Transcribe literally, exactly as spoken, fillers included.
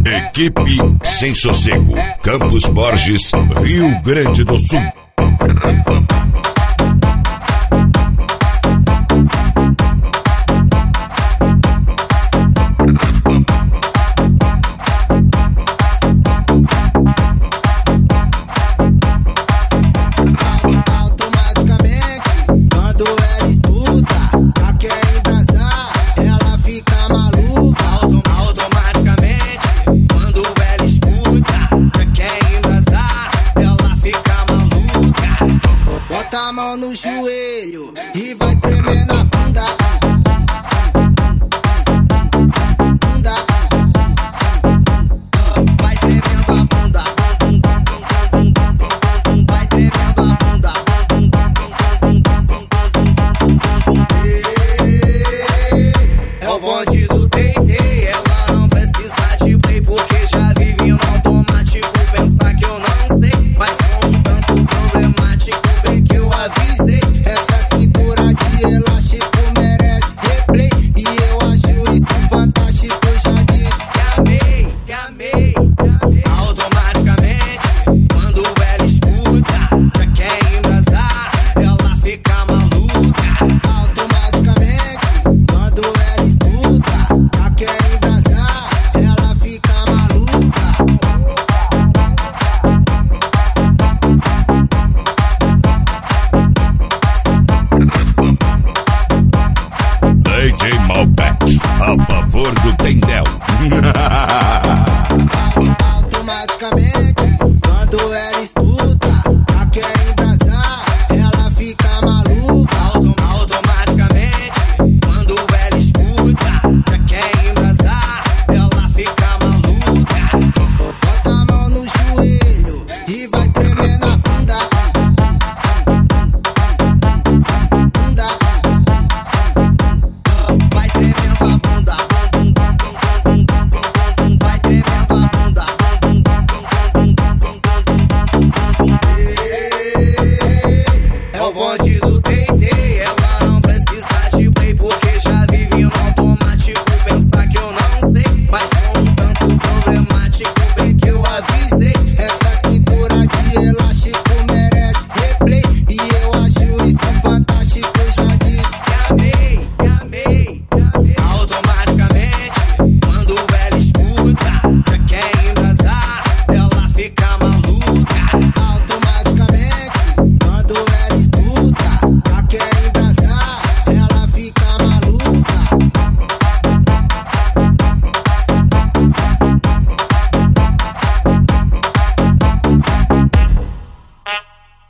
Equipe Sem Sossego, Campos Borges, Rio Grande do Sul. Bota a mão no joelho e vai tremer na bunda. Bunda. Vai tremendo a bunda. Vai tremendo a bunda. É o bonde do Teitei. Ela não precisa de play porque já vive no automático. Pensar que eu não sei, mas sou um tanto problemático. Que eu avisei, essa cintura de elástico merece replay. E eu acho isso fantástico, já disse que amei, que amei, que amei. Automaticamente, quando ela escuta, já quer embrasar, ela fica maluca. Automaticamente, quando ela escuta, já quer embrasar, ela fica maluca. D J Malbec, a favor do Tendel.